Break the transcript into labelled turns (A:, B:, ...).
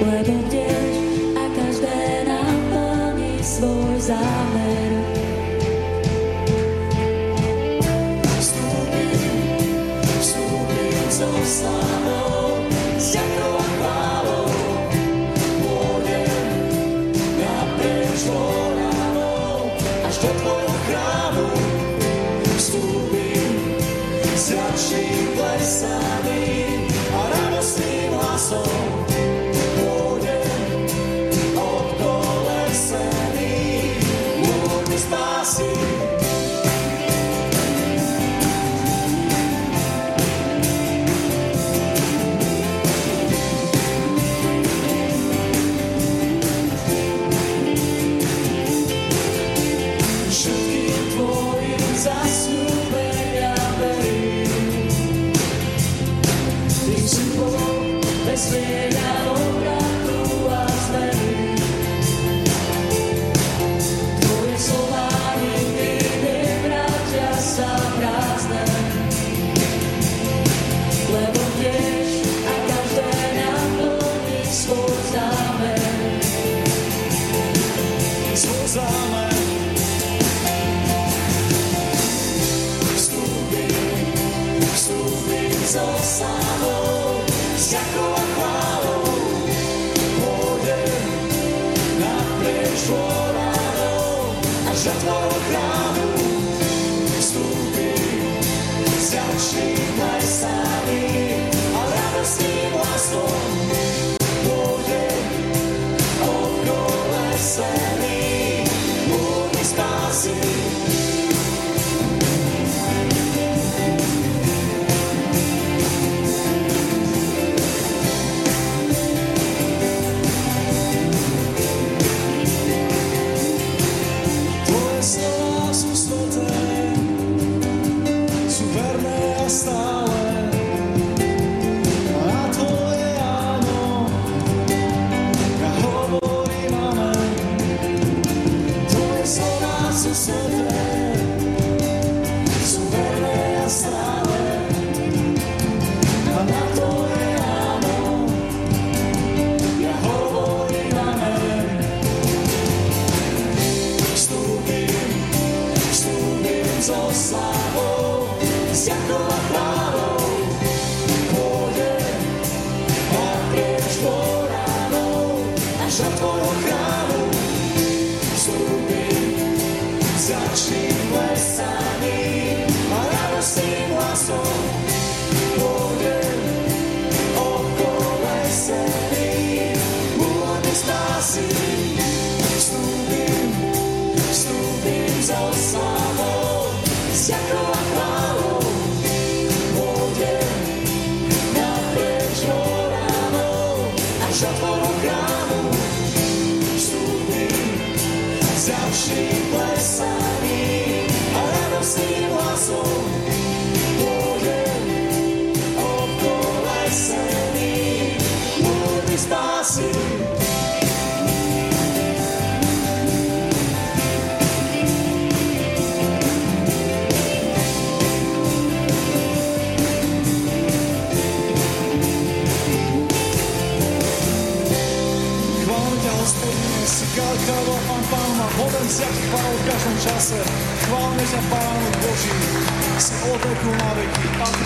A: lebo tiež a každé naplní svoj zámer. Vstúpim so slávou, s ďakou a chválou, pôjdem naprieč dvoranou, až do tvojho chrámu. Vstúpim s radším plesaním a radostným hlasom, pôjdem obkolesený, môj mi spásí. Svieľa obratu a zmeny. Tvoje slová nikdy nevrátia sa prázdne, lebo tiež a každé naplní svoj zámer. Svoj zámer. Vstúpim so slávou, s ďakou a chválou, pôjdem naprieč dvoranou, až do tvojho chrámu. Vstúpim s ďačným plesaním a radostným hlasom, pôjdem obkolesený, môj mi spásí.
B: Chválme ťa, Pánu Boží, z oveku na veky.